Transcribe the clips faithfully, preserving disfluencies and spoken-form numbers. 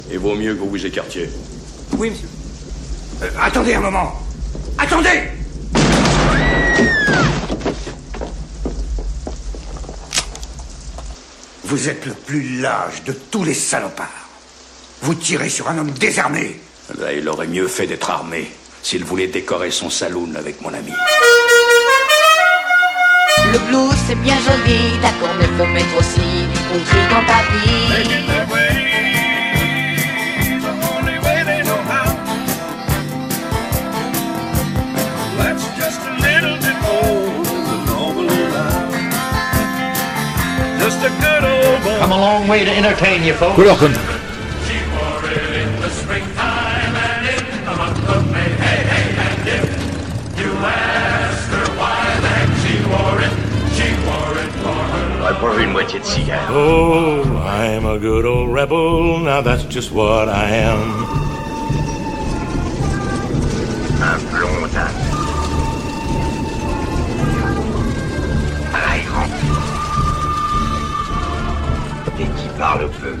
Il vaut mieux que vous vous écartiez. Oui, monsieur. Euh, attendez un moment. Attendez! Vous êtes le plus lâche de tous les salopards. Vous tirez sur un homme désarmé. Là, il aurait mieux fait d'être armé s'il voulait décorer son saloon avec mon ami. Le blues c'est bien joli, d'accord, mais faut mettre aussi du country dans ta vie. Come a long way to entertain you folks. Couleur country. Va boire une moitié de cigare. Oh, I'm a good old rebel, now that's just what I am. Un plomb d'âne. Pareil grand. Et qui parle peu.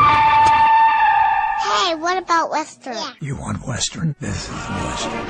Hey, what about Western? Yeah. You want Western? This is Western.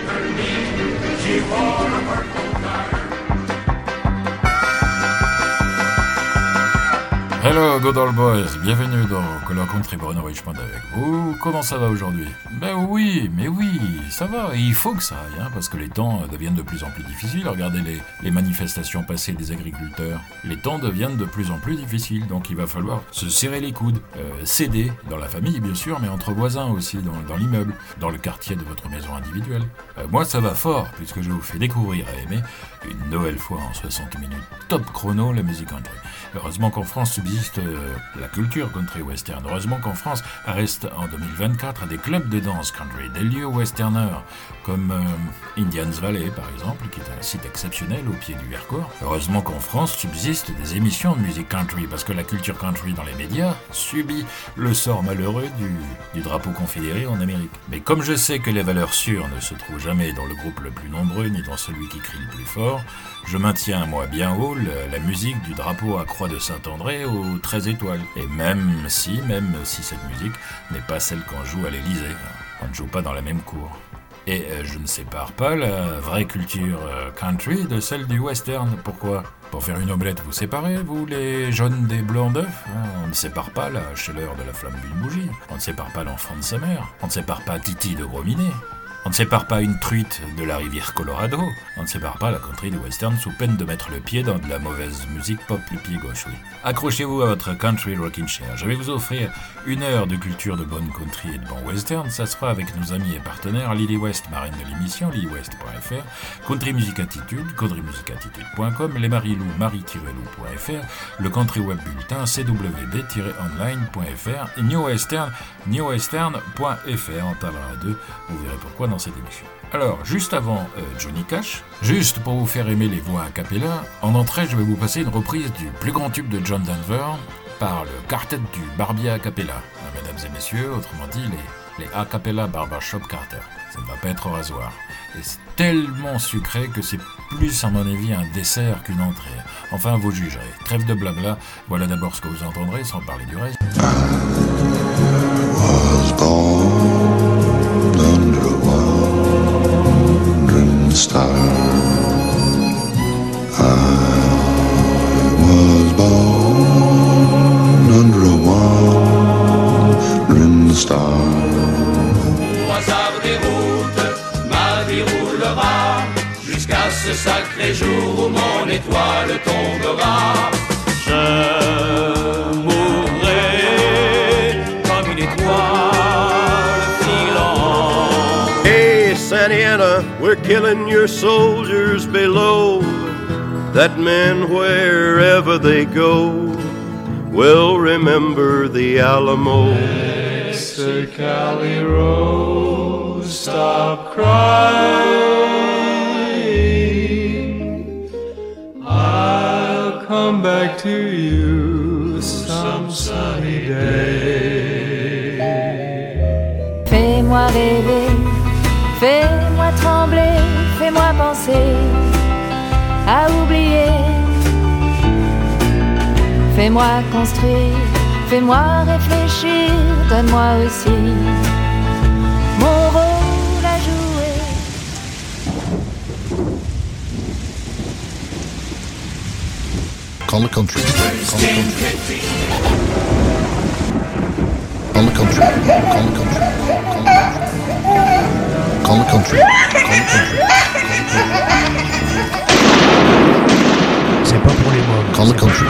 Hello good old boys, bienvenue dans Couleur Country, Bruno Richmond avec vous. Comment ça va aujourd'hui? Ben oui, mais oui, ça va, et il faut que ça aille, hein, parce que les temps deviennent de plus en plus difficiles. Regardez les, les manifestations passées des agriculteurs. Les temps deviennent de plus en plus difficiles, donc il va falloir se serrer les coudes, euh, s'aider, dans la famille bien sûr, mais entre voisins aussi, dans, dans l'immeuble, dans le quartier de votre maison individuelle. Euh, moi ça va fort, puisque je vous fais découvrir et aimer, une nouvelle fois en soixante minutes, top chrono, la musique country. Heureusement qu'en France subsiste euh, la culture country western. Heureusement qu'en France reste en deux mille vingt-quatre des clubs de danse country, des lieux westerners comme euh, Indians Valley par exemple, qui est un site exceptionnel au pied du Vercors. Heureusement qu'en France subsistent des émissions de musique country, parce que la culture country dans les médias subit le sort malheureux du, du drapeau confédéré en Amérique. Mais comme je sais que les valeurs sûres ne se trouvent jamais dans le groupe le plus nombreux, ni dans celui qui crie le plus fort, je maintiens, moi, bien haut, le, la musique du drapeau à croix de Saint-André aux treize étoiles. Et même si, même si cette musique n'est pas celle qu'on joue à l'Élysée, on ne joue pas dans la même cour. Et euh, je ne sépare pas la vraie culture euh, country de celle du western. Pourquoi? Pour faire une omelette, vous séparez, vous, les jaunes des blancs d'œufs, hein? On ne sépare pas la chaleur de la flamme d'une bougie. On ne sépare pas l'enfant de sa mère. On ne sépare pas Titi de Gros Minet. On ne sépare pas une truite de la rivière Colorado. On ne sépare pas la country du western sous peine de mettre le pied dans de la mauvaise musique pop, le pied gauche, oui. Accrochez-vous à votre country rocking chair. Je vais vous offrir une heure de culture de bonne country et de bon western. Ça sera avec nos amis et partenaires Lily West, marraine de l'émission, lily west point f r, Country Music Attitude, country music attitude point com, les Marilou, marie tiret lou point f r, le Country Web Bulletin, c w b tiret online point f r, et New Western, new western point f r. On parlera d'eux, vous verrez pourquoi dans cette émission. Alors, juste avant euh, Johnny Cash, juste pour vous faire aimer les voix a cappella, en entrée, je vais vous passer une reprise du plus grand tube de John Denver par le quartet du Barbier a cappella. Hein, mesdames et messieurs, autrement dit, les, les a cappella Barbershop Carter. Ça ne va pas être au rasoir. Et c'est tellement sucré que c'est plus, à mon avis, un dessert qu'une entrée. Enfin, vous jugerez. Trêve de blabla, voilà d'abord ce que vous entendrez, sans parler du reste. Star. I was born under a wandering star. Au hasard des routes, ma vie roulera jusqu'à ce sacré jour où mon étoile tombera. Je mourrai comme une étoile filant. Hey, Santa Ana, we're killing your soldiers below. That men, wherever they go, will remember the Alamo. Mexicali Rose, stop crying. I'll come back to you some sunny day. Fais-moi rêver, fais-moi trembler, fais-moi penser à oublier. Fais-moi construire, Fais-moi réfléchir, donne-moi aussi mon rôle à jouer. Call the country. Call the country. Call the country. Call the country. Call the country. C'est pas pour les mômes. Call the country.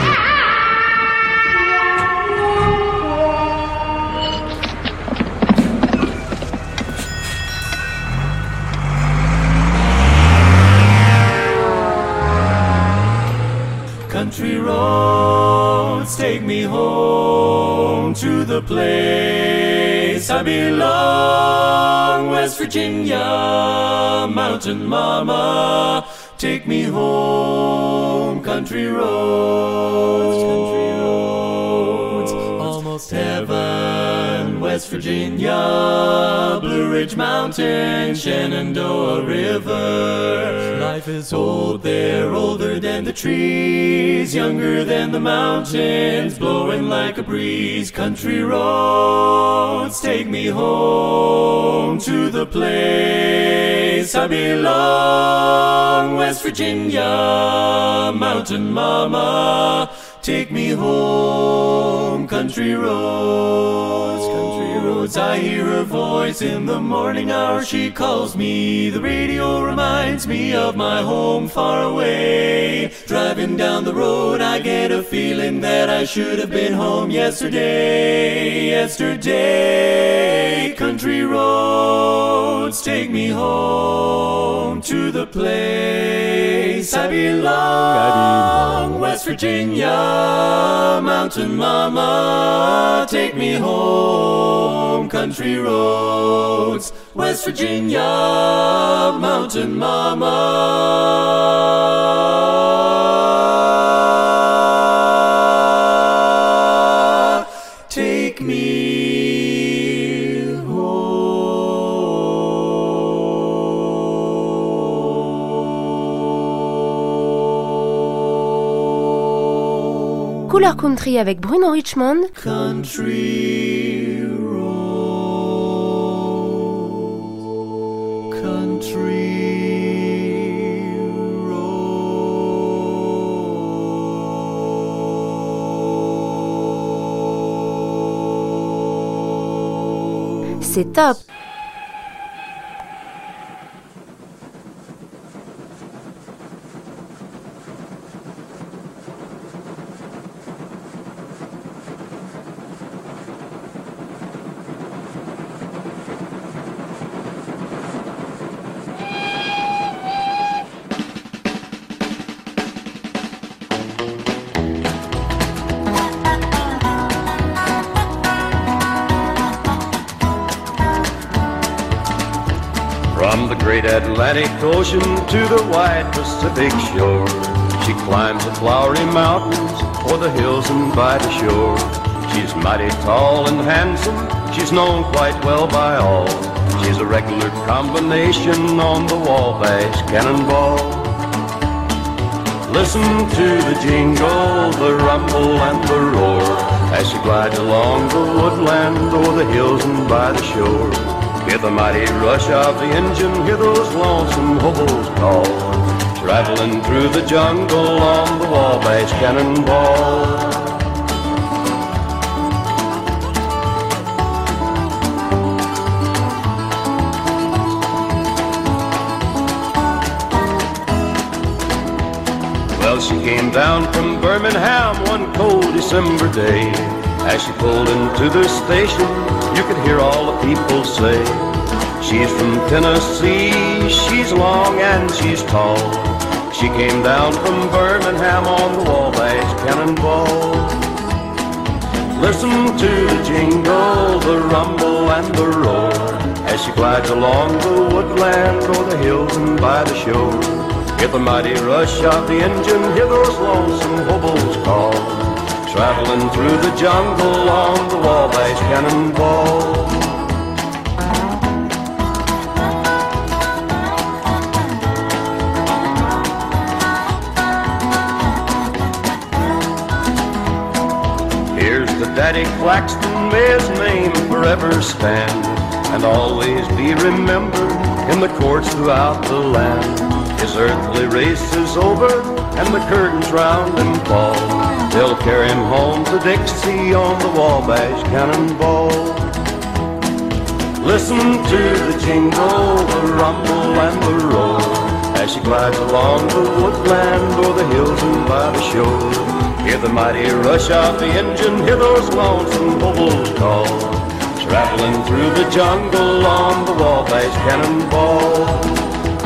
Country roads, take me home to the place I belong. West Virginia, mountain mama, take me home. Country roads, country roads, almost heaven. West Virginia, Blue Ridge Mountain, Shenandoah River. Life is old there, older than the trees, younger than the mountains, blowing like a breeze. Country roads, take me home to the place I belong. West Virginia, mountain mama, take me home. Country roads, country roads, I hear her voice in the morning hour. She calls me, the radio reminds me of my home far away. Driving down the road, I get a feeling that I should have been home yesterday. Yesterday, country roads, take me home to the place I belong. I belong. West Virginia, mountain mama, take me home. Country roads, West Virginia, mountain mama, take me home. Couleur Country avec Bruno Richmond. Country roads, country roads. C'est top. From the great Atlantic Ocean to the wide Pacific shore, she climbs the flowery mountains or the hills and by the shore. She's mighty tall and handsome, she's known quite well by all. She's a regular combination on the Wabash Cannonball. Listen to the jingle, the rumble and the roar, as she glides along the woodland or the hills and by the shore. Hear the mighty rush of the engine, hear those lonesome hobos call, traveling through the jungle on the Wabash Cannonball. Well, she came down from Birmingham one cold December day. As she pulled into the station, you could hear all the people say, she's from Tennessee, she's long and she's tall. She came down from Birmingham on the Wabash Cannonball. Listen to the jingle, the rumble and the roar, as she glides along the woodland or the hills and by the shore. Hear the mighty rush of the engine, hear those lonesome hobos call, traveling through the jungle on the Wabash Cannonball. Here's the Daddy Flaxton may his name forever stand, and always be remembered in the courts throughout the land. His earthly race is over, and the curtains round him fall. They'll carry him home to Dixie on the Wabash Cannonball. Listen to the jingle, the rumble and the roll, as she glides along the woodland or the hills and by the shore. Hear the mighty rush of the engine, hear those lonesome bubbles call, traveling through the jungle on the Wabash Cannonball.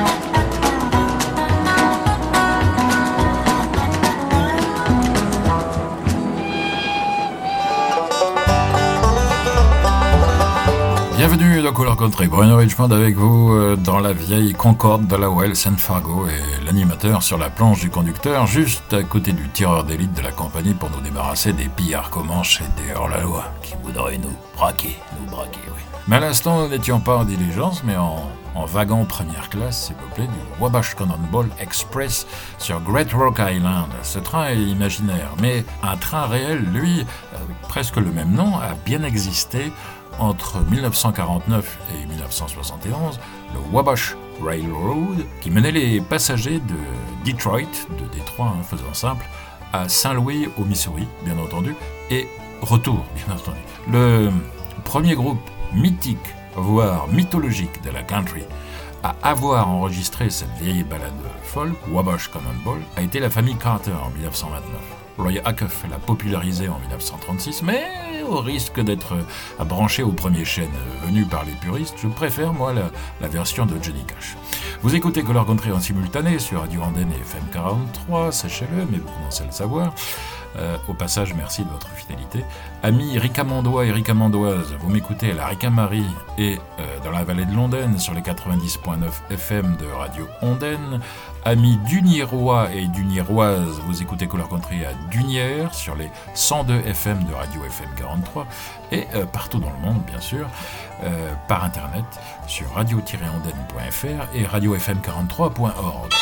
Bienvenue dans Couleur Country, Bruno Richmond avec vous euh, dans la vieille Concorde de la Wells and Fargo et l'animateur sur la planche du conducteur juste à côté du tireur d'élite de la compagnie pour nous débarrasser des pillards comanches et des hors-la-loi qui voudraient nous braquer, nous braquer, oui. Mais à l'instant, nous n'étions pas en diligence, mais en, en wagon première classe, s'il vous plaît, du Wabash Cannonball Express sur Great Rock Island. Ce train est imaginaire, mais un train réel, lui, avec presque le même nom, a bien existé entre dix-neuf cent quarante-neuf et dix-neuf cent soixante et onze, le Wabash Railroad, qui menait les passagers de Detroit, de Détroit, hein, faisant simple, à Saint-Louis au Missouri, bien entendu, et retour, bien entendu. Le premier groupe mythique, voire mythologique de la country, à avoir enregistré cette vieille balade folk, Wabash Cannonball, a été la famille Carter en dix-neuf cent vingt-neuf. Roy Acuff l'a popularisé en dix-neuf cent trente-six, mais au risque d'être branché au premier chêne venu par les puristes, je préfère, moi, la, la version de Johnny Cash. Vous écoutez Couleur Country en simultané sur Radio Andenne et F M quarante-trois, sachez-le, mais vous commencez à le savoir. Euh, au passage, merci de votre fidélité. Amis ricamondois et ricamondoises, vous m'écoutez à la Ricamarie et euh, dans la vallée de l'Ondaine sur les quatre-vingt-dix virgule neuf F M de Radio Ondaine. Amis duniérois et duniéroises, vous écoutez Couleur Country à Dunière sur les cent deux F M de Radio F M quarante-trois et euh, partout dans le monde, bien sûr, euh, par internet sur radio tiret ondaine point f r et radio f m quarante-trois point org.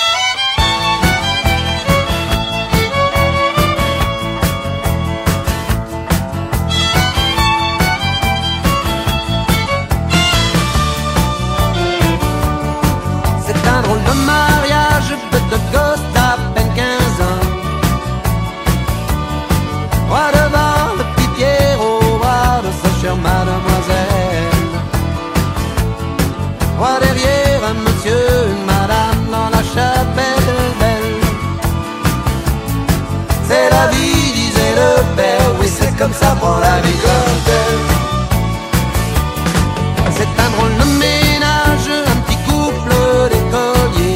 C'est un drôle de mariage, bête de gosse d'à peine quinze ans. Roi devant le petit Pierrot, roi de sa chère mademoiselle. Roi derrière un monsieur, une madame dans la chapelle belle. C'est la vie, disait le père, oui c'est comme ça, prend la vie comme telle. C'est un drôle de ménage, un petit couple d'écoliers.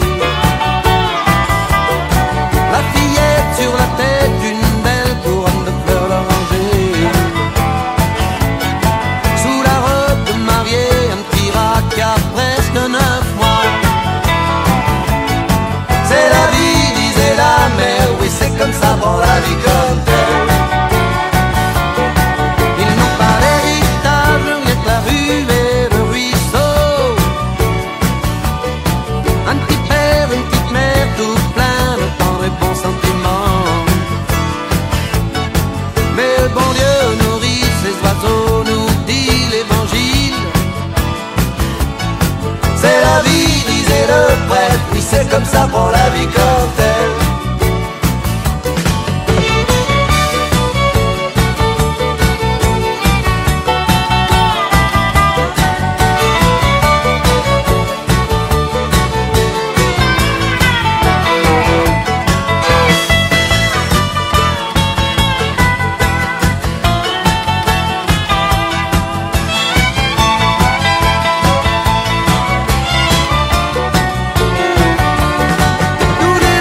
La fillette sur la tête, une belle couronne de fleurs d'oranger. Sous la robe de mariée, un petit rat qui a presque neuf mois. C'est la vie, disait la mère, oui c'est comme ça, prend la vie comme telle. Ils n'ont pas d'héritage, rien que la rue et le ruisseau. Un petit père, une petite mère, tout plein de tendres et bons sentiments. Mais le bon Dieu nourrit ses oiseaux, nous dit l'évangile. C'est la vie, disait le prêtre, oui c'est comme ça, prend la vie comme telle. Tous les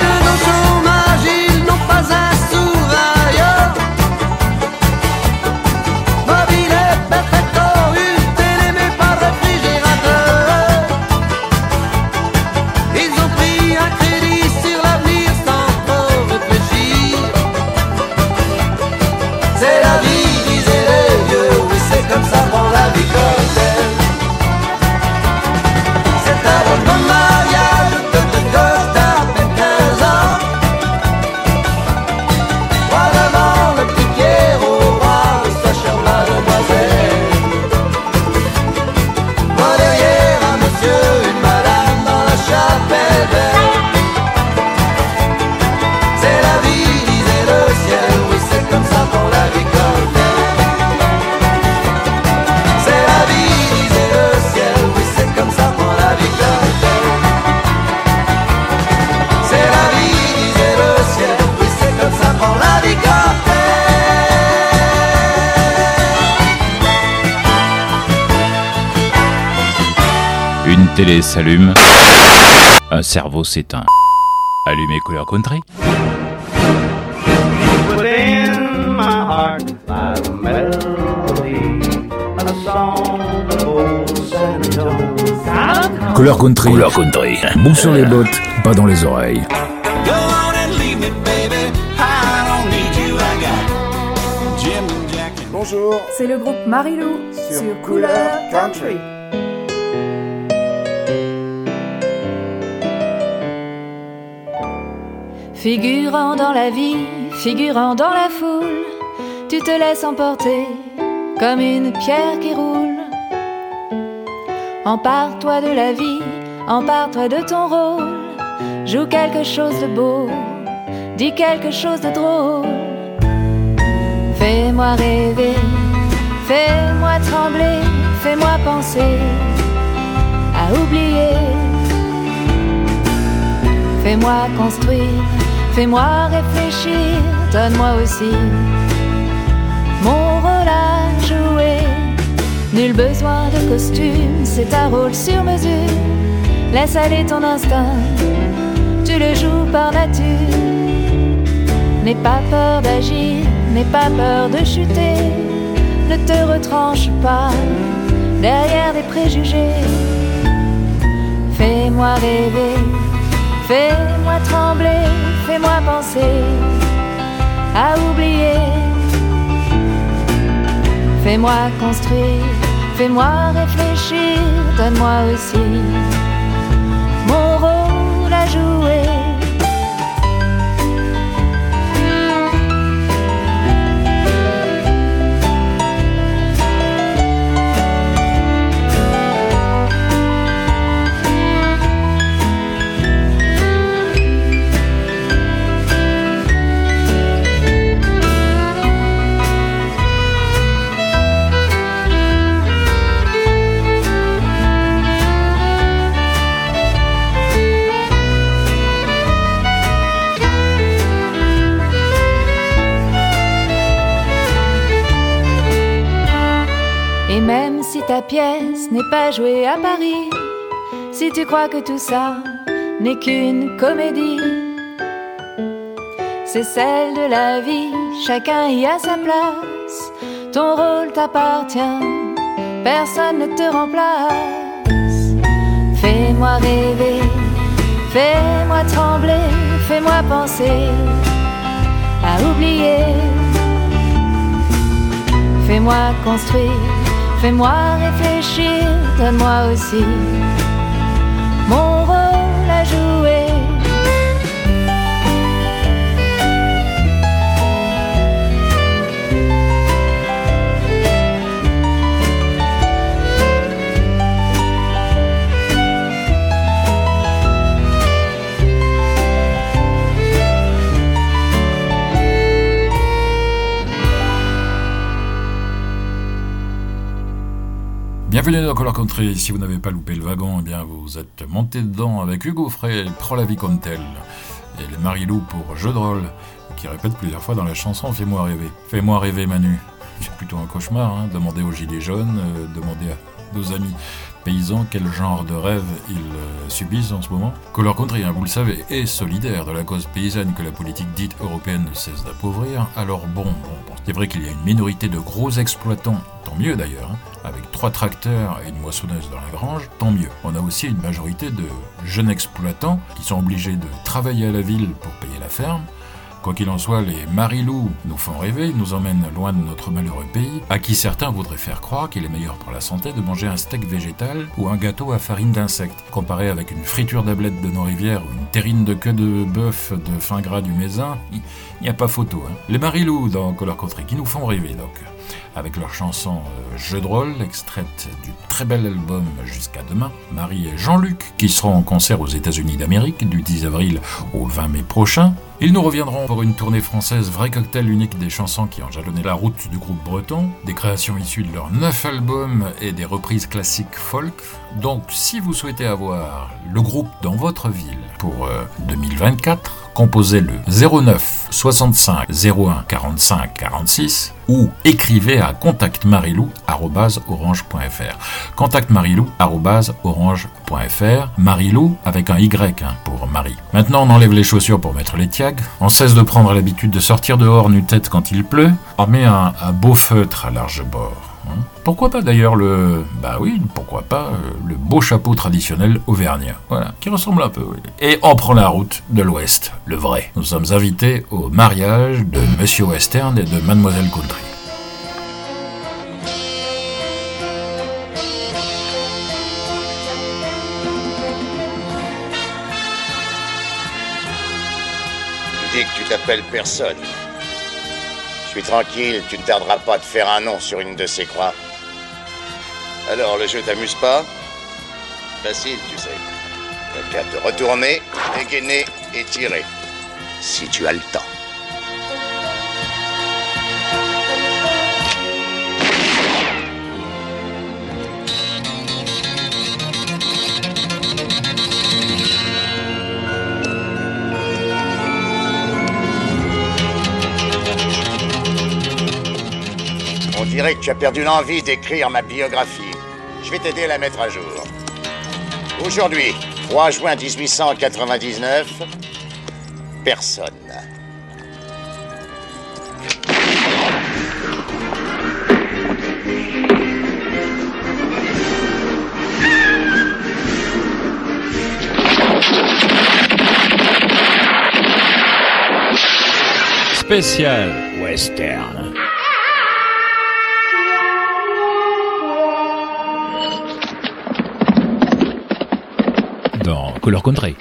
Une télé s'allume, un cerveau s'éteint. Allumez Couleur Country. Within my heart lies a melody, a song of old San Antonio. Couleur Country. Couleur Country. Bout sur les bottes, pas dans les oreilles. Go on and leave me, baby. I don't need you. I got Jim and Jack. Bonjour. C'est le groupe Marilou sur, sur Couleur Country. Figurant dans la vie, figurant dans la foule, tu te laisses emporter comme une pierre qui roule. Empare-toi de la vie, empare-toi de ton rôle. Joue quelque chose de beau, dis quelque chose de drôle. Fais-moi rêver, fais-moi trembler, fais-moi penser à oublier. Fais-moi construire, fais-moi réfléchir, donne-moi aussi mon rôle à jouer. Nul besoin de costume, c'est un rôle sur mesure. Laisse aller ton instinct, tu le joues par nature. N'aie pas peur d'agir, n'aie pas peur de chuter. Ne te retranche pas derrière des préjugés. Fais-moi rêver, fais-moi trembler, fais-moi penser à oublier. Fais-moi construire, fais-moi réfléchir, donne-moi aussi mon rôle à jouer. Et même si ta pièce n'est pas jouée à Paris, si tu crois que tout ça n'est qu'une comédie, c'est celle de la vie, chacun y a sa place. Ton rôle t'appartient, personne ne te remplace. Fais-moi rêver, fais-moi trembler, fais-moi penser à oublier. Fais-moi construire, fais-moi réfléchir, donne-moi aussi mon rôle à jouer. Bienvenue dans Couleur Country. Si vous n'avez pas loupé le wagon, eh bien vous êtes monté dedans avec Hugo Frey, Prends la vie comme telle, et les Marilou pour Jeu de rôle, qui répète plusieurs fois dans la chanson Fais-moi rêver. Fais-moi rêver Manu. C'est plutôt un cauchemar, hein. Demandez aux gilets jaunes, euh, demandez à nos amis paysans quel genre de rêve ils euh, subissent en ce moment. Couleur Country, hein, vous le savez, est solidaire de la cause paysanne que la politique dite européenne ne cesse d'appauvrir. Alors bon, bon, bon, c'est vrai qu'il y a une minorité de gros exploitants, tant mieux d'ailleurs, hein, avec trois tracteurs et une moissonneuse dans la grange, tant mieux. On a aussi une majorité de jeunes exploitants qui sont obligés de travailler à la ville pour payer la ferme. Quoi qu'il en soit, les Marilou nous font rêver, ils nous emmènent loin de notre malheureux pays, à qui certains voudraient faire croire qu'il est meilleur pour la santé de manger un steak végétal ou un gâteau à farine d'insectes, comparé avec une friture d'ablette de nos rivières ou une terrine de queue de bœuf de fin gras du Mézin. Il n'y a pas photo, hein. Les Marilou dans Couleur Country qui nous font rêver donc, avec leur chanson euh, Jeu de rôle, extraite du très bel album Jusqu'à demain. Marie et Jean-Luc, qui seront en concert aux États-Unis d'Amérique du dix avril au vingt mai prochain. Ils nous reviendront pour une tournée française, vrai cocktail unique des chansons qui ont jalonné la route du groupe breton, des créations issues de leurs neuf albums et des reprises classiques folk. Donc si vous souhaitez avoir le groupe dans votre ville pour euh, deux mille vingt-quatre, composez le zéro neuf soixante-cinq zéro un quarante-cinq quarante-six ou écrivez à contact marilou arobase orange point f r. contact marilou arobase orange point f r. Marilou avec un Y hein, pour Marie. Maintenant, on enlève les chaussures pour mettre les tiags. On cesse de prendre l'habitude de sortir dehors nu-tête quand il pleut. On met un, un beau feutre à large bord. Hein. Pourquoi pas d'ailleurs le... Bah oui, pourquoi pas euh, le beau chapeau traditionnel auvergnat. Voilà, qui ressemble un peu. Oui. Et on prend la route de l'Ouest, le vrai. Nous sommes invités au mariage de Monsieur Western et de Mademoiselle Country. Tu dis que tu t'appelles personne. Je suis tranquille, tu ne tarderas pas de faire un nom sur une de ces croix. Alors, le jeu t'amuse pas? Facile, tu sais. T'as qu'à te retourner, dégainer et tirer. Si tu as le temps. On dirait que tu as perdu l'envie d'écrire ma biographie. Je vais t'aider à la mettre à jour. Aujourd'hui, trois juin dix-huit cent quatre-vingt-dix-neuf, personne. Spécial Western. Dans Color Country.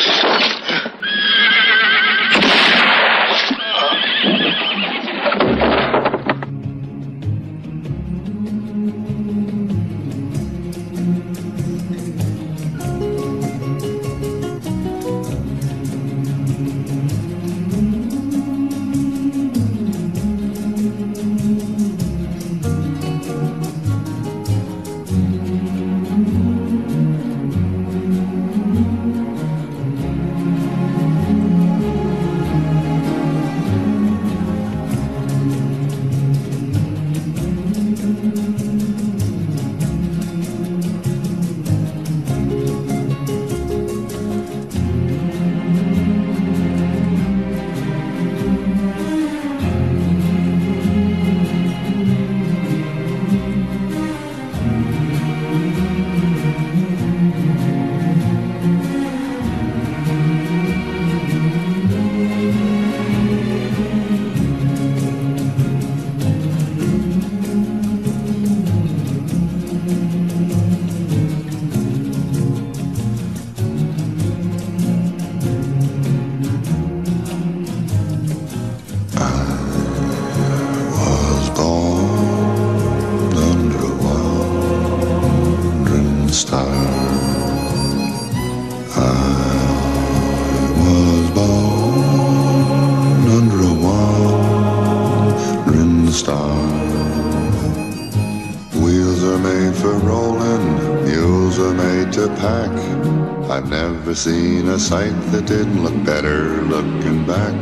Seen a sight that didn't look better looking back.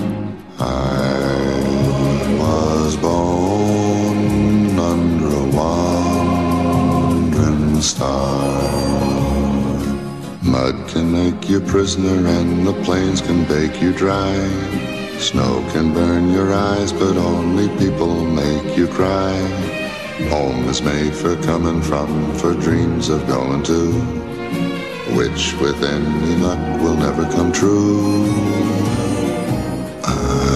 I was born under a wandering star. Mud can make you prisoner and the plains can bake you dry. Snow can burn your eyes but only people make you cry. Home is made for coming from, for dreams of going to, which with any luck will never come true. I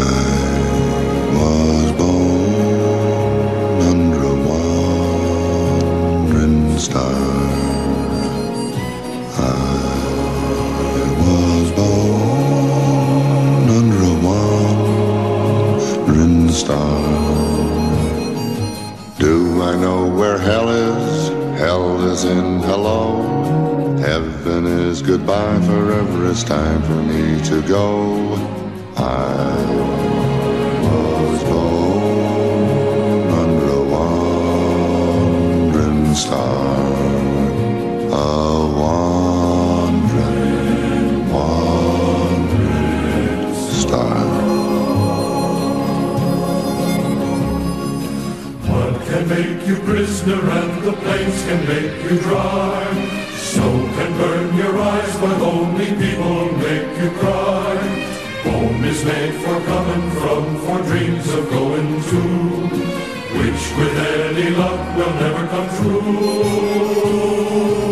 was born under a wandering star. I was born under a wandering star. Do I know where hell is? Hell is in hello. Heaven is goodbye, forever it's time for me to go. I was born under a wandering star, a wandering, wandering prisoner and the plains can make you dry. Snow can burn your eyes, but only people make you cry. Home is made for coming from, for dreams of going to, which with any luck will never come true.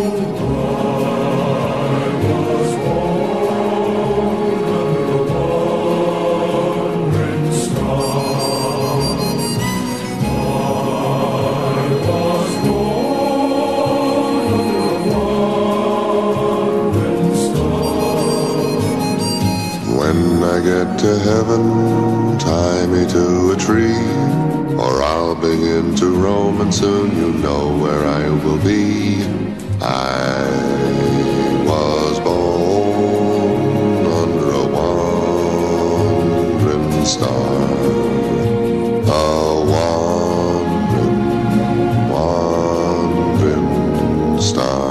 Get to heaven, tie me to a tree, or I'll begin to roam, and soon you know where I will be. I was born under a wandering star, a wandering, wandering star.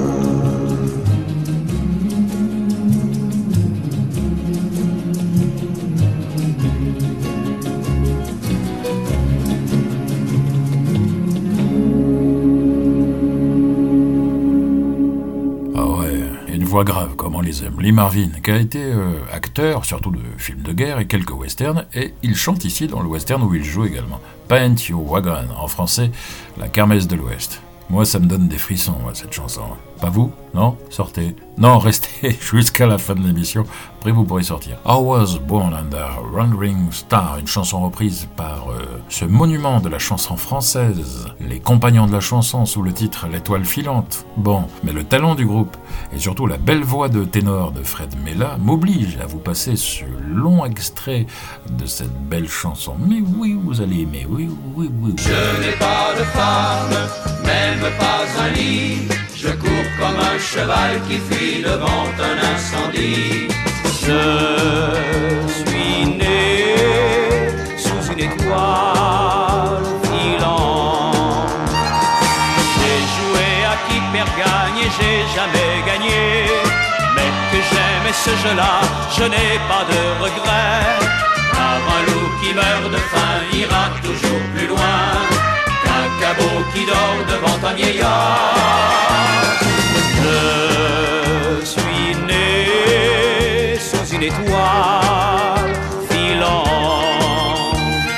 Voix grave, comme on les aime. Lee Marvin, qui a été euh, acteur, surtout de films de guerre et quelques westerns, et il chante ici dans le western où il joue également. Paint Your Wagon, en français, la kermesse de l'Ouest. Moi, ça me donne des frissons, moi, cette chanson. Pas vous? Non? Sortez. Non, restez jusqu'à la fin de l'émission. Après, vous pourrez sortir. I Was Born Under a Wandering Star, une chanson reprise par euh, ce monument de la chanson française, les compagnons de la chanson, sous le titre L'étoile filante. Bon, mais le talent du groupe, et surtout la belle voix de ténor de Fred Mella, m'oblige à vous passer ce long extrait de cette belle chanson. Mais oui, vous allez aimer, oui, oui, oui. oui. Je n'ai pas de femme, même pas un lit. Je cours comme un cheval qui fuit devant un incendie. Je suis né sous une étoile filante. J'ai joué à qui perd gagne et j'ai jamais gagné. Mais que j'aimais ce jeu-là, je n'ai pas de regrets. Car un loup qui meurt de faim ira toujours plus loin qu'un cabot qui dort devant un vieillard. Je suis né sous une étoile filante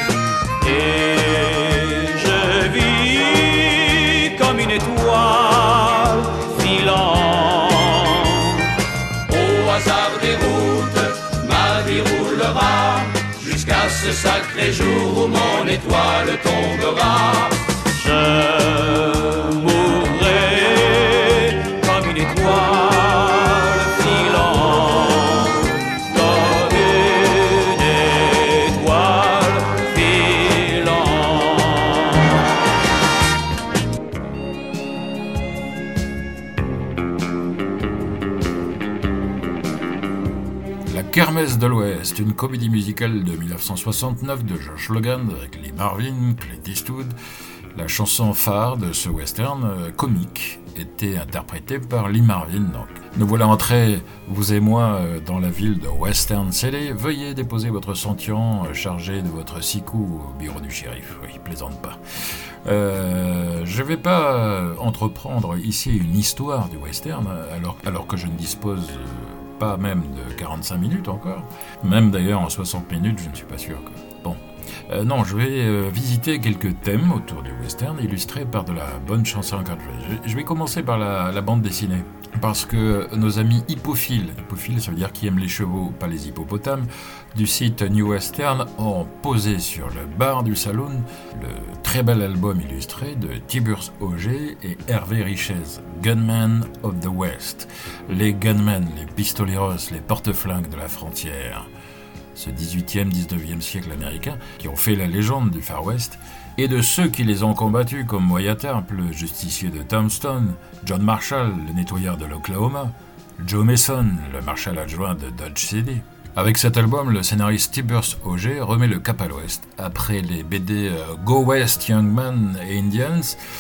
et je vis comme une étoile filante. Au hasard des routes, ma vie roulera jusqu'à ce sacré jour où mon étoile tombera. Je mourrai comme une étoile filante, comme une étoile filante. La Kermesse de l'Ouest, une comédie musicale de dix-neuf cent soixante-neuf de Josh Logan avec Lee Marvin, Clint Eastwood. La chanson phare de ce western euh, comique était interprétée par Lee Marvin. Donc. Nous voilà entrés, vous et moi, euh, dans la ville de Western City. Veuillez déposer votre sentient euh, chargé de votre six coups au bureau du shérif. Oui, plaisante pas. Euh, je ne vais pas euh, entreprendre ici une histoire du western, alors, alors que je ne dispose euh, pas même de quarante-cinq minutes encore. Même d'ailleurs en soixante minutes, je ne suis pas sûr que... Bon. Euh, non, je vais euh, visiter quelques thèmes autour du western illustrés par de la bonne chanson country. Je, je vais commencer par la, la bande dessinée, parce que nos amis hippophiles, hippophiles ça veut dire qui aiment les chevaux, pas les hippopotames, du site New Western ont posé sur le bar du saloon le très bel album illustré de Tiburce Auger et Hervé Richez, Gunmen of the West, les gunmen, les pistoleros, les porte-flingues de la frontière. Ce dix-huitième, dix-neuvième siècle américain, qui ont fait la légende du Far West, et de ceux qui les ont combattus comme Wyatt Earp, le justicier de Tombstone, John Marshall, le nettoyeur de l'Oklahoma, Joe Mason, le marshal adjoint de Dodge City. Avec cet album, le scénariste Tiburce Auger remet le cap à l'ouest, après les B D euh, Go West, Young Men et Indians,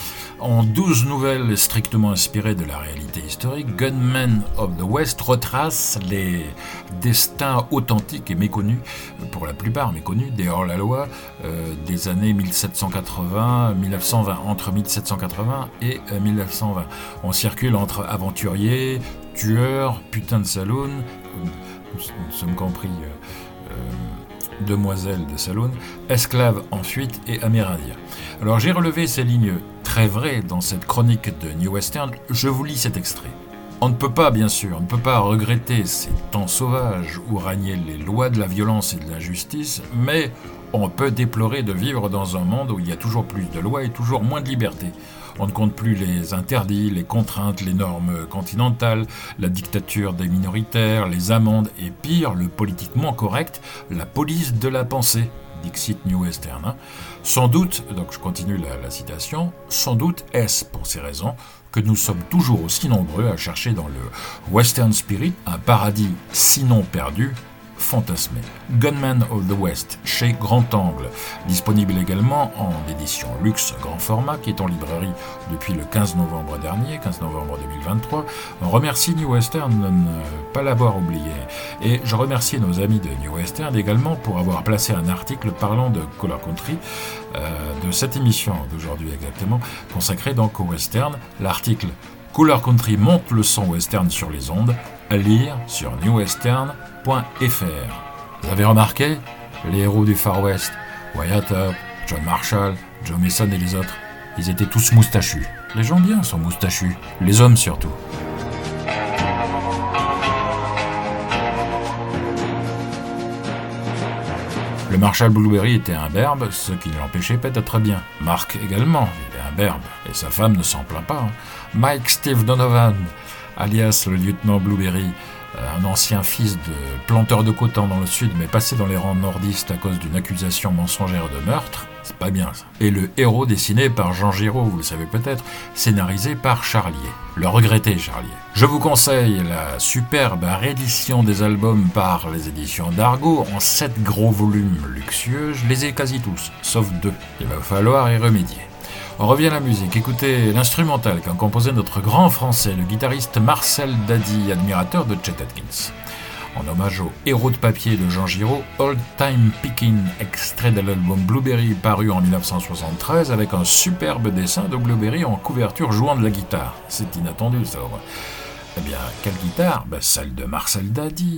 En douze nouvelles strictement inspirées de la réalité historique, Gunmen of the West retrace les destins authentiques et méconnus, pour la plupart méconnus, des hors-la-loi euh, des années mille sept cent quatre-vingts à mille neuf cent vingt, entre mille sept cent quatre-vingts et euh, mille neuf cent vingt. On circule entre aventuriers, tueurs, putains de saloon, nous, nous sommes compris... Euh, euh, demoiselles de saloon, esclaves en fuite et amérindiens. Alors j'ai relevé ces lignes très vraies dans cette chronique de New Western, je vous lis cet extrait. On ne peut pas, bien sûr, on ne peut pas regretter ces temps sauvages où régnaient les lois de la violence et de l'injustice, mais on peut déplorer de vivre dans un monde où il y a toujours plus de lois et toujours moins de liberté. On ne compte plus les interdits, les contraintes, les normes continentales, la dictature des minoritaires, les amendes et pire, le politiquement correct, la police de la pensée. Dixit New Western. Hein. Sans doute, donc je continue la, la citation, sans doute est-ce pour ces raisons que nous sommes toujours aussi nombreux à chercher dans le Western Spirit un paradis sinon perdu, fantasmé. Gunmen of the West, chez Grand Angle, disponible également en édition luxe grand format, qui est en librairie depuis le quinze novembre dernier, quinze novembre deux mille vingt-trois. On remercie New Western de ne pas l'avoir oublié. Et je remercie nos amis de New Western également pour avoir placé un article parlant de Color Country, euh, de cette émission d'aujourd'hui exactement, consacrée donc au western. L'article Color Country monte le son western sur les ondes, à lire sur new western point f r. Vous avez remarqué, les héros du Far West, Wyatt Earp, John Marshall, Joe Mason et les autres, ils étaient tous moustachus. Les gens bien sont moustachus, les hommes surtout. Le Marshall Blueberry était un berbe, ce qui ne l'empêchait pas d'être bien. Mark également, il est un berbe, et sa femme ne s'en plaint pas. Hein. Mike Steve Donovan, alias le lieutenant Blueberry, un ancien fils de planteur de coton dans le sud, mais passé dans les rangs nordistes à cause d'une accusation mensongère de meurtre, c'est pas bien ça. Et le héros dessiné par Jean Giraud, vous le savez peut-être, scénarisé par Charlier, le regretté Charlier. Je vous conseille la superbe réédition des albums par les éditions d'Argo en sept gros volumes luxueux, je les ai quasi tous, sauf deux. Il va falloir y remédier. On revient à la musique, écoutez l'instrumental qu'a composé notre grand français, le guitariste Marcel Dady, admirateur de Chet Atkins. En hommage au héros de papier de Jean Giraud, Old Time Pickin', extrait de l'album Blueberry paru en dix-neuf cent soixante-treize avec un superbe dessin de Blueberry en couverture jouant de la guitare. C'est inattendu ça. Eh bien, quelle guitare ? Ben, celle de Marcel Dady.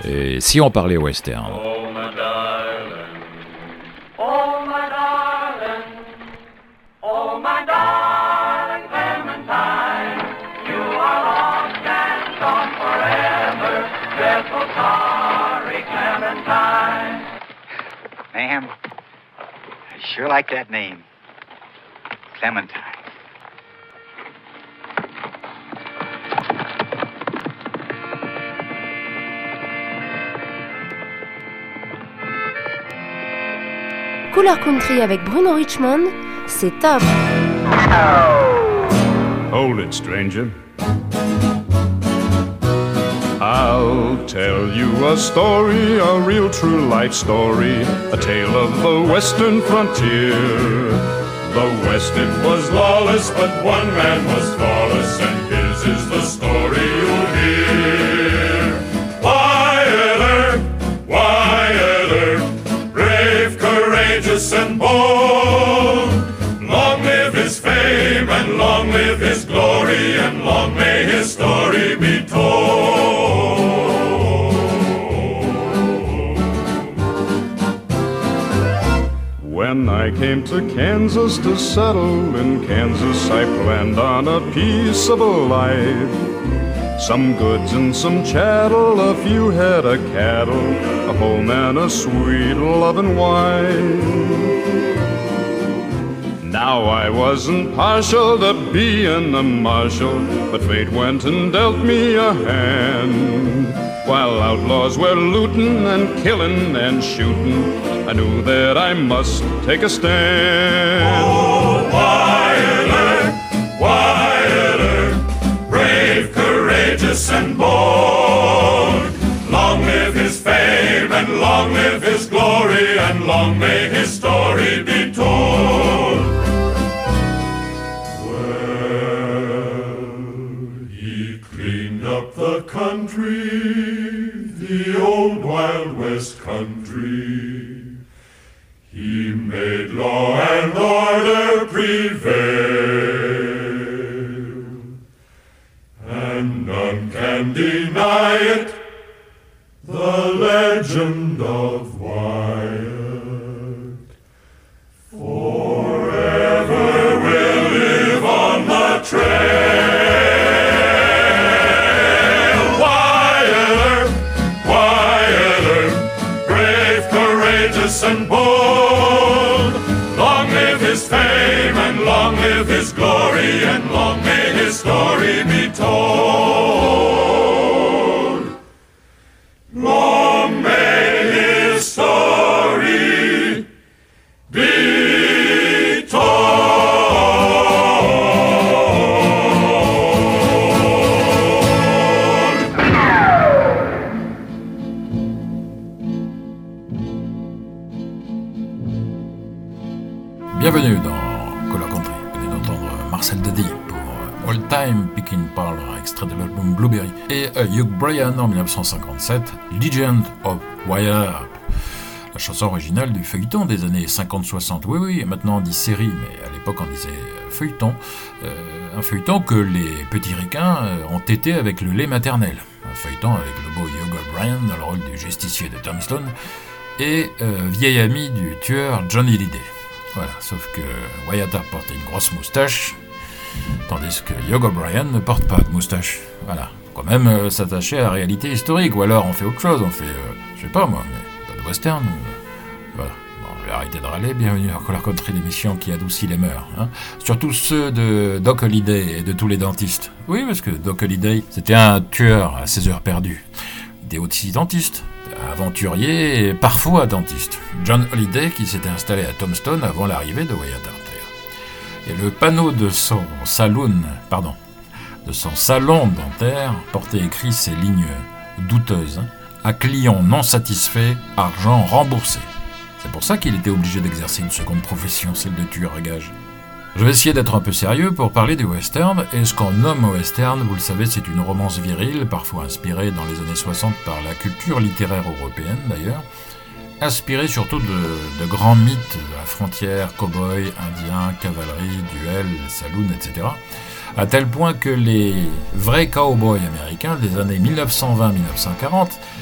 Et si on parlait western? Oh my darling, oh my darling, oh my darling Clementine, you are lost and gone forever, dreadful sorry Clementine. Ma'am, I sure like that name, Clementine. Couleur Country avec Bruno Richmond, c'est top. Hold it, stranger. I'll tell you a story, a real true life story, a tale of the western frontier. The West, it was lawless, but one man was flawless, and his is the story you'll hear. Wyatt Earp, Wyatt Earp, brave, courageous, and bold. Long live his fame, and long live his glory, and long may his story be told. When I came to Kansas to settle in Kansas, I planned on a peaceable life. Some goods and some chattel, a few head of cattle, a home and a sweet loving wife. Now I wasn't partial to being a marshal, but fate went and dealt me a hand. While outlaws were looting and killing and shooting, I knew that I must take a stand. Oh, Wyatt Earp, Wyatt Earp, brave, courageous, and bold. Long live his fame, and long live his glory, and long may his story be told. Up the country, the old Wild West country. He made law and order prevail, and none can deny it, the legend of Wyatt forever will live on the trail. And bold, long live his fame, and long live his glory, and long may his story be told. Long may his story be told. Bienvenue dans Couleur Country. Vous venez d'entendre Marcel Dedy pour All Time Pickin' Parlor, extrait de l'album Blueberry, et Hugh Bryan en dix-neuf cent cinquante-sept, Legend of Wyatt Earp, la chanson originale du feuilleton des années cinquante soixante. Oui, oui, maintenant on dit série, mais à l'époque on disait feuilleton. Euh, un feuilleton que les petits ricains ont tété avec le lait maternel. Un feuilleton avec le beau Hugh Bryan dans le rôle du justicier de Tombstone et euh, vieil ami du tueur Johnny Hallyday. Voilà, sauf que Wyatt Earp portait une grosse moustache, tandis que Hugh Bryan ne porte pas de moustache. Voilà, faut quand même euh, s'attacher à la réalité historique, ou alors on fait autre chose, on fait, euh, je sais pas moi, mais pas de western. Euh, voilà, bon, je vais arrêter de râler, bienvenue dans Couleur Country, l'émission qui adoucit les mœurs. Hein. Surtout ceux de Doc Holliday et de tous les dentistes. Oui, parce que Doc Holliday, c'était un tueur à ses heures perdues. Il était aussi dentiste. Aventurier et parfois dentiste. John Holliday qui s'était installé à Tombstone avant l'arrivée de Wyatt Earp. Et le panneau de son saloon, pardon, de son salon dentaire portait écrit ces lignes douteuses. Hein, à client non satisfait, argent remboursé. C'est pour ça qu'il était obligé d'exercer une seconde profession, celle de tueur à gages. Je vais essayer d'être un peu sérieux pour parler du western, et ce qu'on nomme western, vous le savez, c'est une romance virile, parfois inspirée dans les années soixante par la culture littéraire européenne d'ailleurs, inspirée surtout de, de grands mythes à frontières, cow-boys, indiens, cavalerie, duels, saloon, et cetera, à tel point que les vrais cow-boys américains des années dix-neuf cent vingt à dix-neuf cent quarante,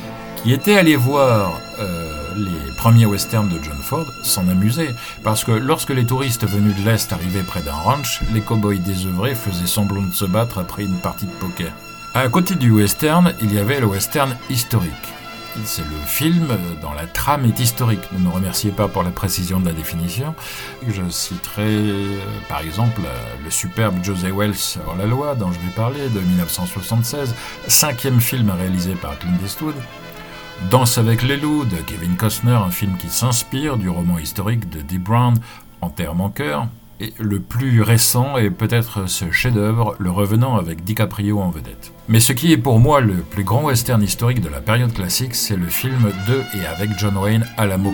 Il était allé voir euh, les premiers westerns de John Ford, s'en amuser, parce que lorsque les touristes venus de l'Est arrivaient près d'un ranch, les cow-boys désœuvrés faisaient semblant de se battre après une partie de poker. À côté du western, il y avait le western historique. C'est le film dont la trame est historique. Ne me remerciez pas pour la précision de la définition. Je citerai euh, par exemple le superbe José Wells hors la loi dont je vais parler, de dix-neuf cent soixante-seize, cinquième film réalisé par Clint Eastwood. Danse avec les loups de Kevin Costner, un film qui s'inspire du roman historique de Dee Brown, Enterre mon cœur. Et le plus récent est peut-être ce chef-d'œuvre, Le Revenant avec DiCaprio en vedette. Mais ce qui est pour moi le plus grand western historique de la période classique, c'est le film de et avec John Wayne, Alamo.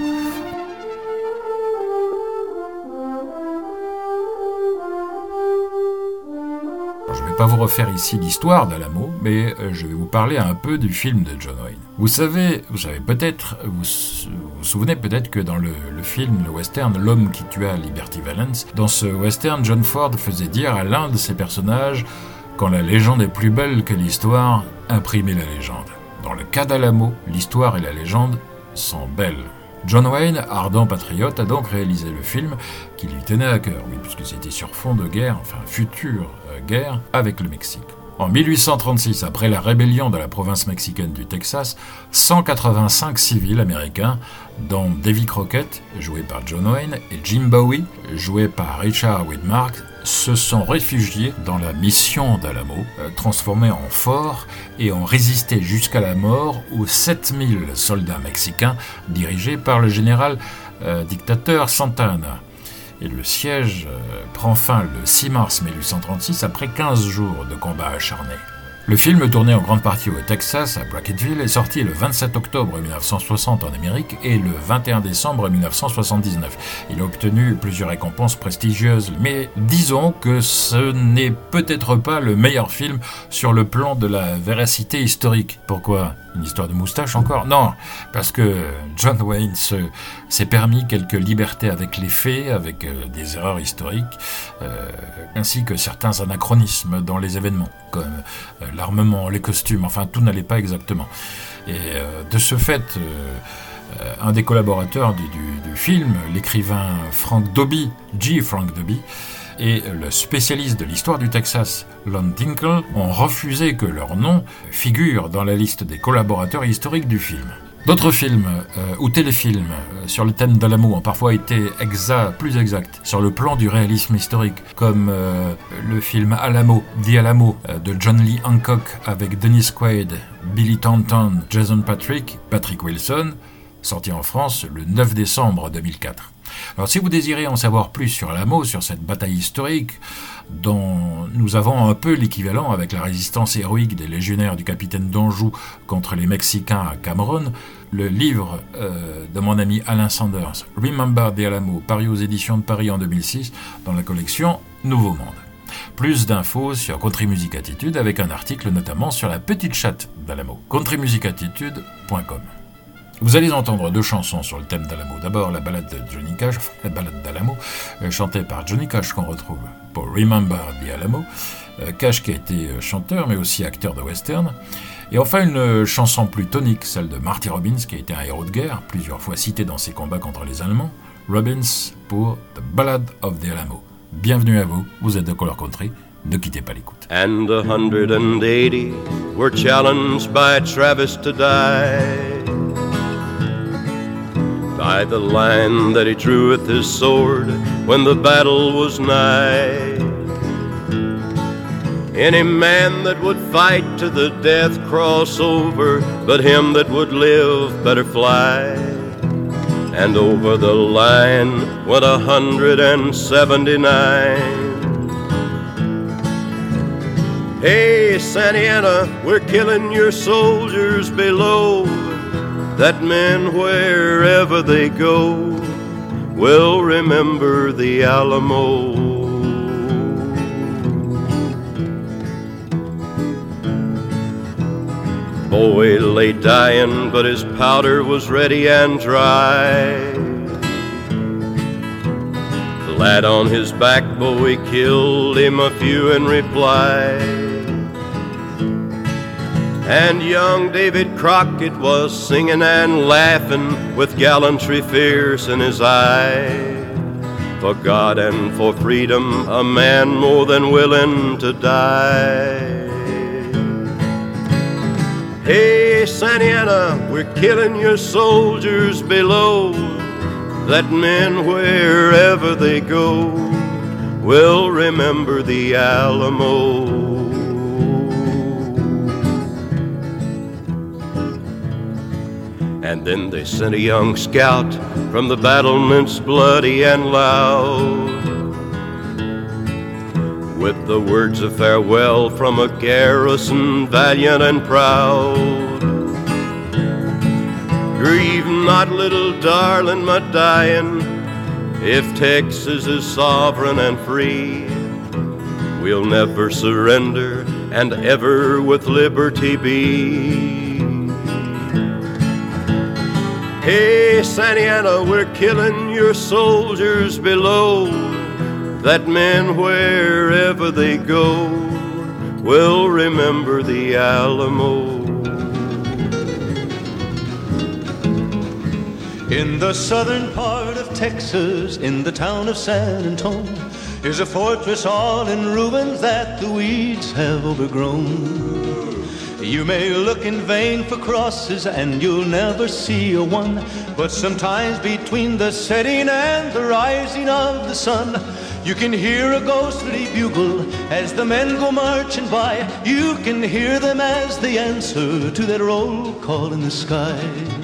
Je ne vais pas vous refaire ici l'histoire d'Alamo, mais je vais vous parler un peu du film de John Wayne. Vous savez, vous savez peut-être, vous vous souvenez peut-être que dans le, le film, le western L'homme qui tua Liberty Valance, dans ce western, John Ford faisait dire à l'un de ses personnages « Quand la légende est plus belle que l'histoire, imprimez la légende ». Dans le cas d'Alamo, l'histoire et la légende sont belles. John Wayne, ardent patriote, a donc réalisé le film qui lui tenait à cœur, oui, puisque c'était sur fond de guerre, enfin future euh, guerre, avec le Mexique. En mille huit cent trente-six, après la rébellion de la province mexicaine du Texas, cent quatre-vingt-cinq civils américains, dont Davy Crockett, joué par John Wayne, et Jim Bowie, joué par Richard Widmark, se sont réfugiés dans la mission d'Alamo, euh, transformés en fort, et ont résisté jusqu'à la mort aux sept mille soldats mexicains dirigés par le général euh, dictateur Santa Anna. Et le siège euh, prend fin le six mars mille huit cent trente-six après quinze jours de combats acharnés. Le film, tourné en grande partie au Texas, à Brackettville, est sorti le vingt-sept octobre mille neuf cent soixante en Amérique et le vingt et un décembre mille neuf cent soixante-dix-neuf. Il a obtenu plusieurs récompenses prestigieuses, mais disons que ce n'est peut-être pas le meilleur film sur le plan de la véracité historique. Pourquoi ? Une histoire de moustache encore ? Non, parce que John Wayne se, s'est permis quelques libertés avec les faits, avec euh, des erreurs historiques, euh, ainsi que certains anachronismes dans les événements, comme euh, l'armement, les costumes, enfin tout n'allait pas exactement. Et euh, de ce fait, euh, euh, un des collaborateurs du, du, du film, l'écrivain Frank Dobie, G. Frank Dobie, et le spécialiste de l'histoire du Texas, Lon Tinkle, ont refusé que leur nom figure dans la liste des collaborateurs historiques du film. D'autres films euh, ou téléfilms euh, sur le thème d'Alamo ont parfois été exa, plus exacts sur le plan du réalisme historique, comme euh, le film Alamo, The Alamo euh, de John Lee Hancock avec Dennis Quaid, Billy Thornton, Jason Patric, Patrick Wilson, sorti en France le neuf décembre deux mille quatre. Alors si vous désirez en savoir plus sur Alamo, sur cette bataille historique, dont nous avons un peu l'équivalent avec la résistance héroïque des légionnaires du capitaine d'Anjou contre les Mexicains à Cameroun, le livre euh, de mon ami Alain Sanders, Remember the Alamo, paru aux éditions de Paris en deux mille six, dans la collection Nouveau Monde. Plus d'infos sur Country Music Attitude avec un article notamment sur la petite chatte d'Alamo, country music attitude point com. Vous allez entendre deux chansons sur le thème d'Alamo. D'abord la ballade de Johnny Cash, la ballade d'Alamo, euh, chantée par Johnny Cash qu'on retrouve pour Remember the Alamo. Euh, Cash qui a été chanteur mais aussi acteur de western. Et enfin une chanson plus tonique, celle de Marty Robbins qui a été un héros de guerre, plusieurs fois cité dans ses combats contre les Allemands. Robbins pour The Ballad of the Alamo. Bienvenue à vous, vous êtes de Color Country, ne quittez pas l'écoute. And a hundred and eighty were challenged by Travis to die. By the line that he drew with his sword when the battle was nigh. Any man that would fight to the death cross over, but him that would live better fly. And over the line went a hundred and seventy-nine. Hey, Santa Ana, we're killing your soldiers below, that men wherever they go will remember the Alamo. Boy lay dying, but his powder was ready and dry. Flat on his back, Bowie killed him a few in reply. And young David Crockett was singing and laughing with gallantry fierce in his eye. For God and for freedom, a man more than willing to die. Hey, Santa Anna, we're killing your soldiers below, that men wherever they go will remember the Alamo. And then they sent a young scout from the battlements bloody and loud, with the words of farewell from a garrison valiant and proud. Grieve not, little darling, my dying, if Texas is sovereign and free, we'll never surrender and ever with liberty be. Hey, Santa Anna, we're killing your soldiers below, that men wherever they go will remember the Alamo. In the southern part of Texas, in the town of San Antonio, is a fortress all in ruins that the weeds have overgrown. You may look in vain for crosses and you'll never see a one, but sometimes between the setting and the rising of the sun, you can hear a ghostly bugle as the men go marching by. You can hear them as they answer to that roll call in the sky.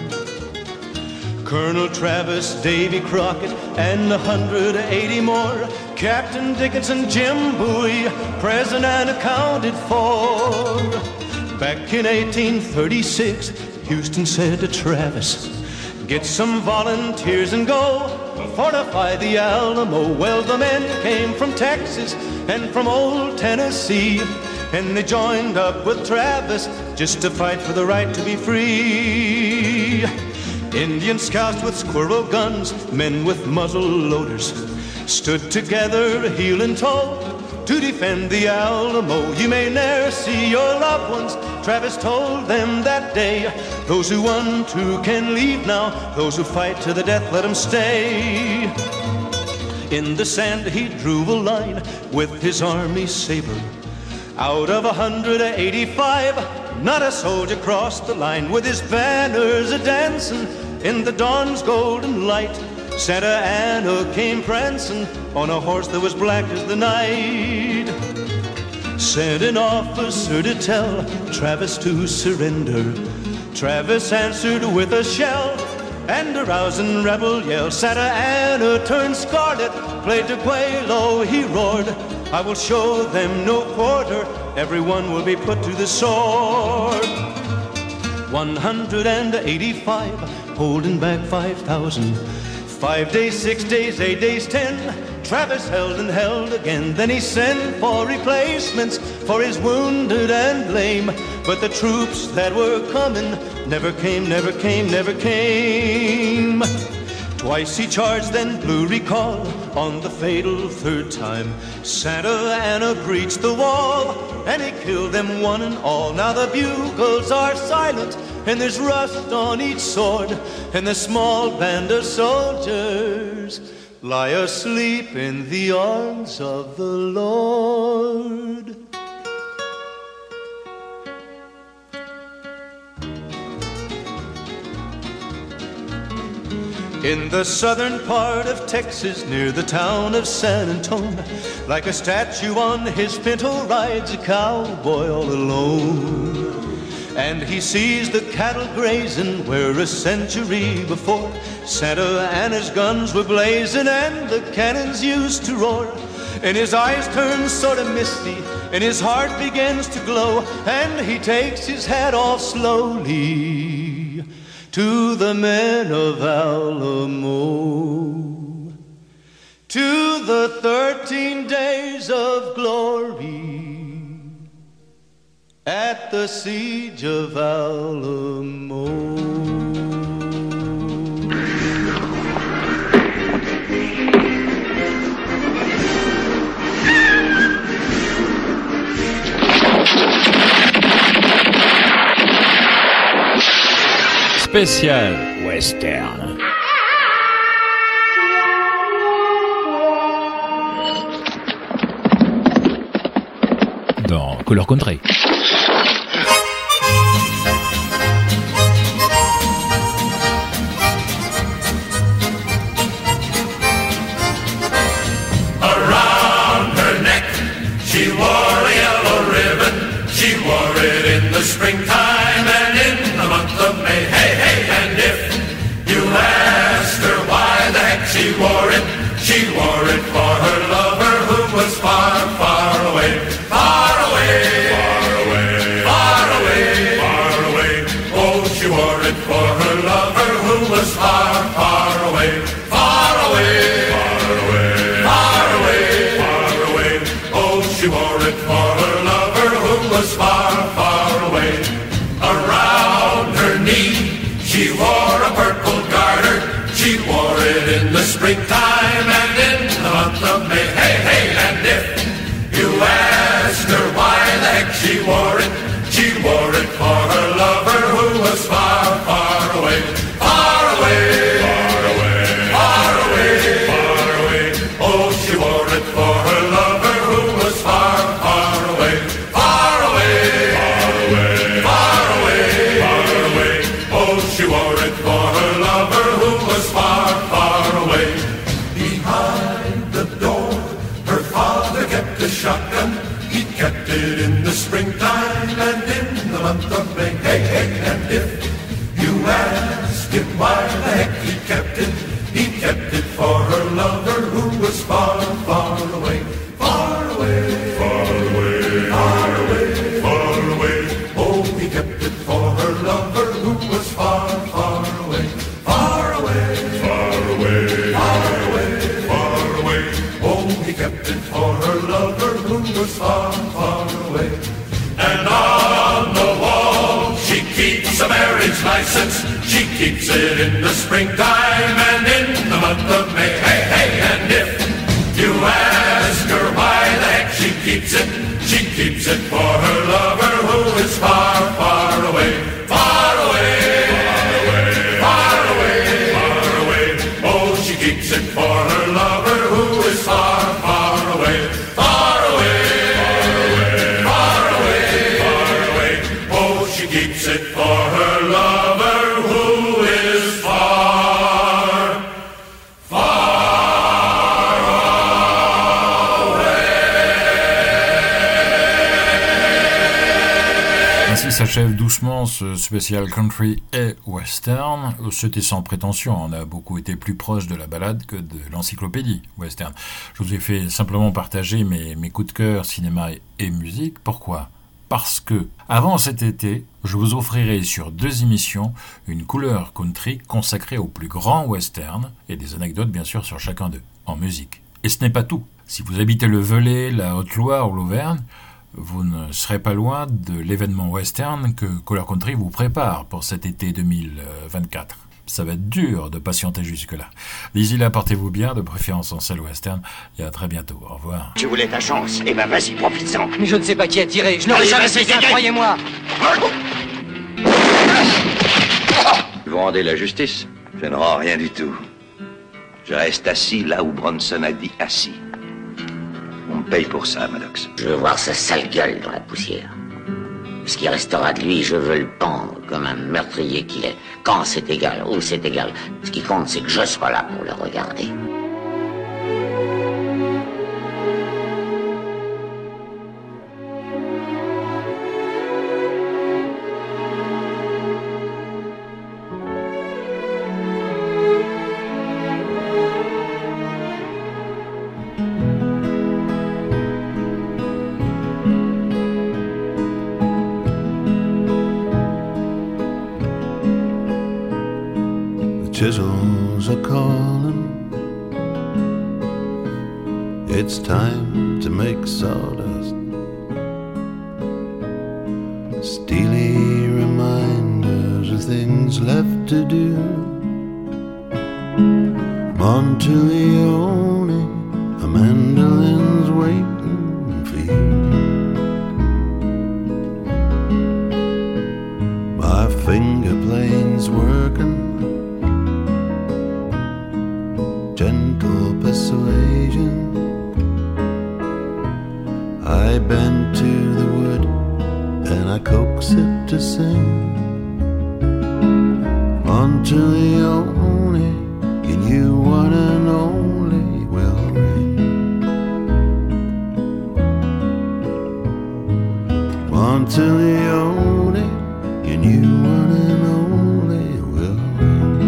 Colonel Travis, Davy Crockett, and a hundred eighty more, Captain Dickinson, Jim Bowie, present and accounted for. Back in eighteen thirty-six, Houston said to Travis, get some volunteers and go fortify the Alamo. Well, the men came from Texas and from old Tennessee, and they joined up with Travis just to fight for the right to be free. Indian scouts with squirrel guns, men with muzzle loaders, stood together heel and toe to defend the Alamo. You may ne'er see your loved ones, Travis told them that day. Those who want to can leave now, those who fight to the death, let them stay. In the sand he drew a line with his army saber. Out of one hundred eighty-five, not a soldier crossed the line, with his banners a-dancing in the dawn's golden light. Santa Anna came prancing on a horse that was black as the night. Sent an officer to tell Travis to surrender. Travis answered with a shell and a rousing rebel yell. Santa Anna turned scarlet, played to Guelo, he roared, I will show them no quarter, everyone will be put to the sword. one hundred eighty-five, holding back five thousand. Five days, six days, eight days, ten, Travis held and held again. Then he sent for replacements for his wounded and lame. But the troops that were coming never came, never came, never came. Twice he charged, then blew recall. On the fatal third time, Santa Anna breached the wall, and he killed them one and all. Now the bugles are silent, and there's rust on each sword, and the small band of soldiers lie asleep in the arms of the Lord. In the southern part of Texas, near the town of San Antonio, like a statue on his pinto rides a cowboy all alone. And he sees the cattle grazing where a century before Santa Anna's guns were blazing and the cannons used to roar. And his eyes turn sort of misty and his heart begins to glow, and he takes his hat off slowly to the men of Alamo, to the thirteen days of glory at the siege of Alamo. spécial western. Dans Couleur Country. She wore a yellow ribbon, she wore it in the springtime and in the month of May. Hey, hey, and if you asked her why the heck she wore it, she wore it for her lover who was far, far away. Far away, far away, far away, far away. Oh, she wore it for her lover who was far, far away. Far away, far away, far away, far away. Oh, she wore it for her lover who was far, far away. Around her knee she wore a purple garter. She wore it in the springtime and in the month of May. Hey, hey, and if you asked her why the heck she wore it, she wore it for her lover who was far, far away. Far away, far away, far away, far away. Oh, she wore it for her lover who was far, far away. Far away, far away, far away, far away. Oh, she wore it for her lover who was far, far away. Behind the door, her father kept a shotgun. He kept it in the springtime and in the month of May. Hey, hey, and if you asked him why the heck he kept it, he kept it for her lover who was far, far away. Far away, far away, far away, far away. Oh, he kept it for her lover who was far, far away. Far away, far away, far away, far away. Oh, he kept it for her lover who was far, far away. And on the wall she keeps a marriage license. She keeps it in the springtime and in the month of May. Hey, hey, and if you ask her why the heck she keeps it, she keeps it for her lover who is far, far away. Far away, far away, far away, far away. Oh, she keeps it for her lover who is far, far away. Far away, far away, far away, far away. Oh, she keeps it for her lover who is far, far away. Ainsi s'achève doucement ce spécial country et western. C'était sans prétention, on a beaucoup été plus proche de la balade que de l'encyclopédie western. Je vous ai fait simplement partager mes, mes coups de cœur cinéma et, et musique. Pourquoi ? Parce que, avant cet été, je vous offrirai sur deux émissions une couleur country consacrée aux plus grands westerns et des anecdotes bien sûr sur chacun d'eux, en musique. Et ce n'est pas tout. Si vous habitez le Velay, la Haute-Loire ou l'Auvergne, vous ne serez pas loin de l'événement western que Couleur Country vous prépare pour cet été deux mille vingt-quatre. Ça va être dur de patienter jusque-là. D'ici là, portez-vous bien, de préférence en salle western, et à très bientôt. Au revoir. Tu voulais ta chance, et ben vas-y, profite-en. Mais je ne sais pas qui a tiré, je n'aurais jamais fait ça, croyez-moi. Vous rendez la justice? Je ne rends rien du tout. Je reste assis là où Bronson a dit assis. On me paye pour ça, Maddox. Je veux voir sa sale gueule dans la poussière. Ce qui restera de lui, je veux le pendre comme un meurtrier qu'il est. Quand c'est égal, où c'est égal. Ce qui compte, c'est que je sois là pour le regarder. Chisels are calling. It's time to make sawdust. Steely reminders of things left to do. Monteleone, a mandolin's waiting for you. My finger plays brain's working. Gentle persuasion. I bend to the wood and I coax it to sing until the only in you one and only will ring. Until the only in you one and only will ring.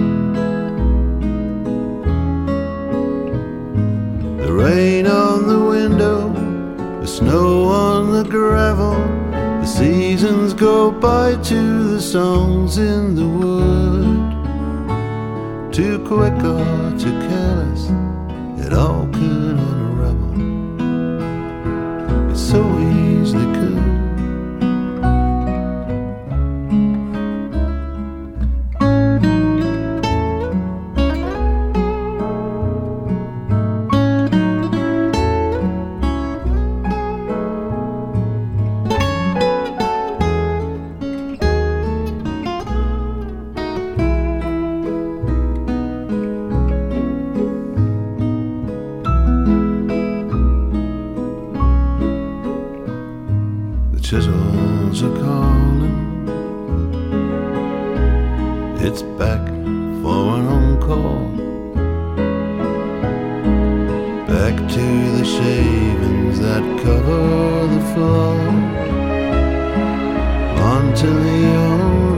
The rain on the window, the snow on the gravel, the seasons go by to the songs in the wood. Too quick or too careless, it all could unravel. It so easily could. Chisels are calling. It's back for an encore. Back to the shavings that cover the floor. Until the